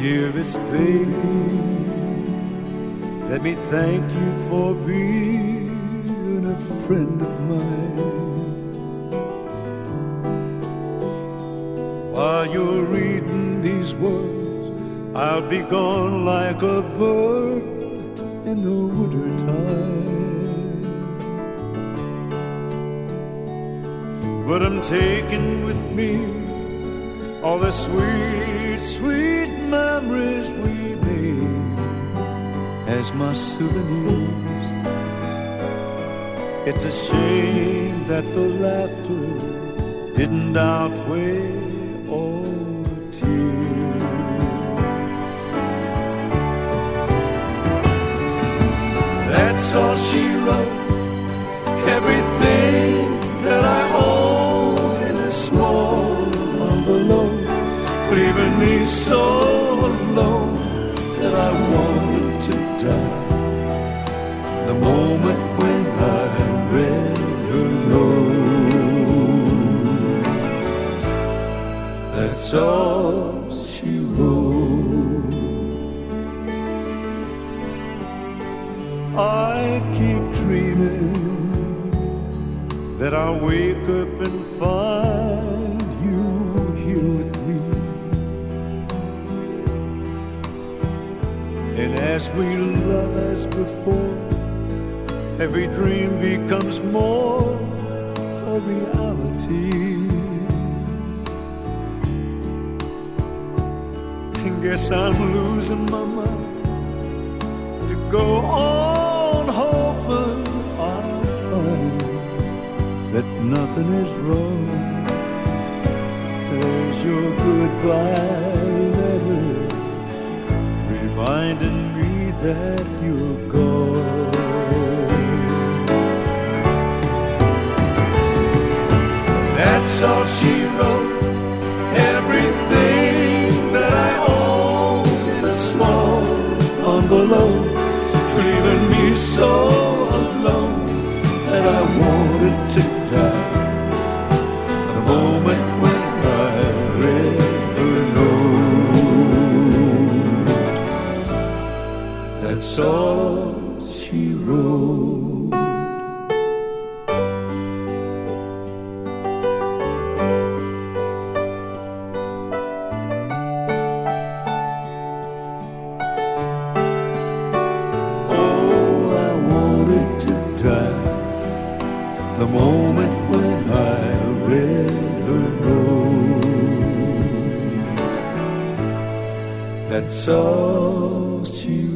Dearest baby, let me thank you for being a friend of mine. While you're reading these words, I'll be gone like a bird in the wintertime. But I'm taking with me all the sweet, sweet memories we made as my souvenirs. It's a shame that the laughter didn't outweigh all the tears. That's all she wrote, everything that I own in a small envelope, leaving me so alone that I wanted to die. The moment when I read her note, that's all she wrote. I keep dreaming that I'll wake up and find you here with me. And as we love as before, every dream becomes more a reality. And guess I'm losing my mind to go on hoping I'll find that nothing is wrong. There's your goodbye letter reminding me that you're gone. That's all she wrote, everything that I own in a small envelope, leaving me so alone that I wanted to die. The moment when I read her note, that's all she wrote. The moment when I read her note, that's all she